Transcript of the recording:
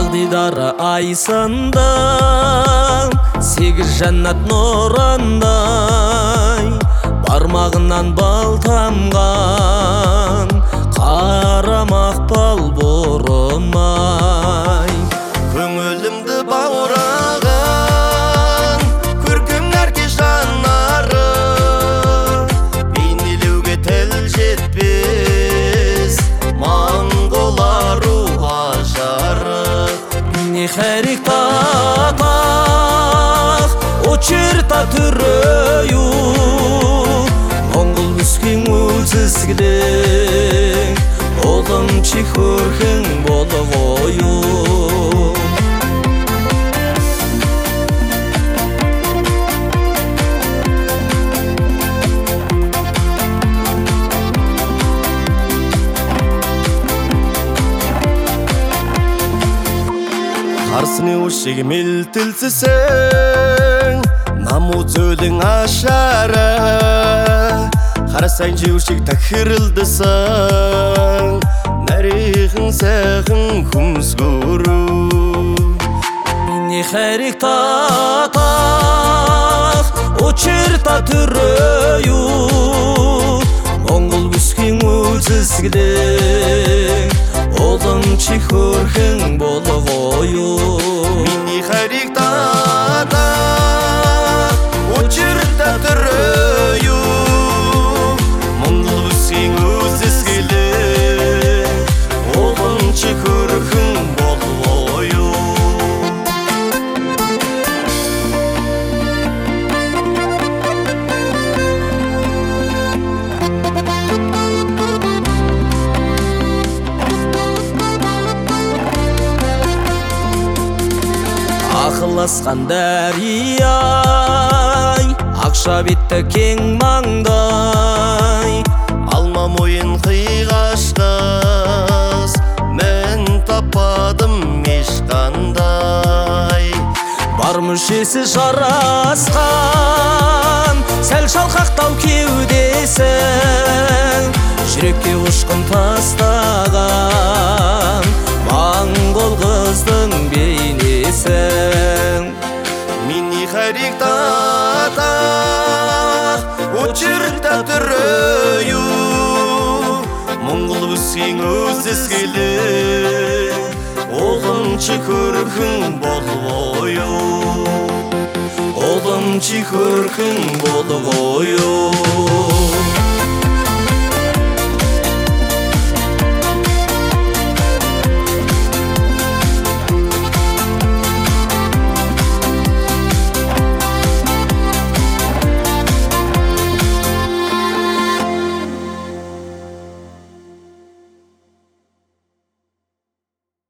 дидары айсынды, сегіз жаннат нұрындай, бармағынан бал тамған, қара мақпал бұрымай. Көңілімді баураған көркем нәркеш жанары, бейнелеуге тіл жетпес моңғол ару ажары. Не харик татақ очерта түрөю, моңғол бүскен өзізгілең, олым чихөрхің болы ғою. Қарсыны өшегі мелтілсісің, наму зөлің ашары, қарасайн жеушек тәкірілдісің, нәреғің сәғің күміз көру. Не харик татақ очерта түрөю, моңғол бүскен өзізгілең, олым чихөрхің болы ғою. Мини харик татақ очерта түрөю, моңғол бүскен өзізгілең, олым чихөрхің болы ғою. Ақыласқан дәрияй, ақша бетті кең маңдай, Алма мойын қиғашқыз, мен таппадым ешқандай. бар мүшесі жарасқан, сәл шалқақтау кеудесі, жүрекке ұшқын тастаған, моңғол қыздың бейнесі. Мини харик татақ очерта түрөю, моңғол бүскен өзізгілең, олым чихөрхің болы ғою. Олым чихөрхің болы ғою.